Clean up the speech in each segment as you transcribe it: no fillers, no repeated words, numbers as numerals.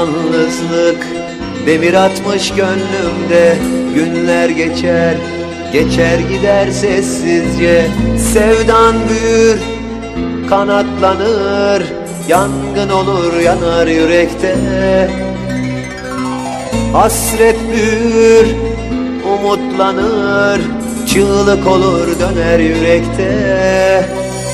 yalnızlık demir atmış gönlümde. Günler geçer, geçer gider sessizce. Sevdan büyür, kanatlanır, yangın olur yanar yürekte. Hasret büyür, umutlanır, çığlık olur döner yürekte.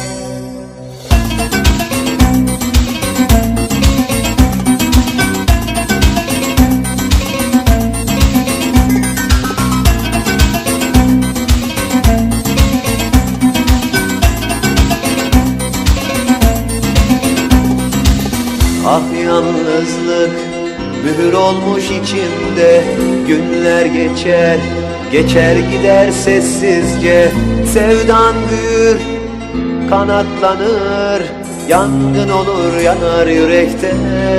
Ah yalnızlık mühür olmuş içimde. Günler geçer, geçer gider sessizce. Sevdan büyür, kanatlanır, yangın olur yanar yürekte.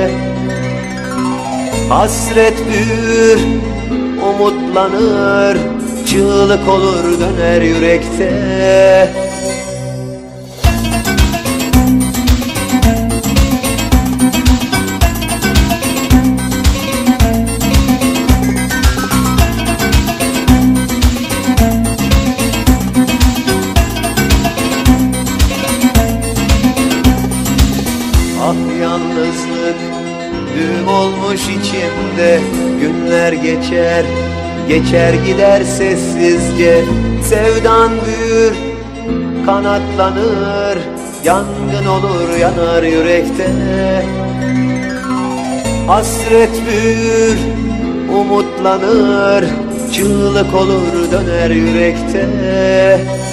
Hasret büyür, umutlanır, çığlık olur döner yürekte. Ah yalnızlık düğüm olmuş içimde. Günler geçer, geçer gider sessizce. Sevdan büyür, kanatlanır, yangın olur yanar yürekte. Hasret büyür, umutlanır, çığlık olur döner yürekte.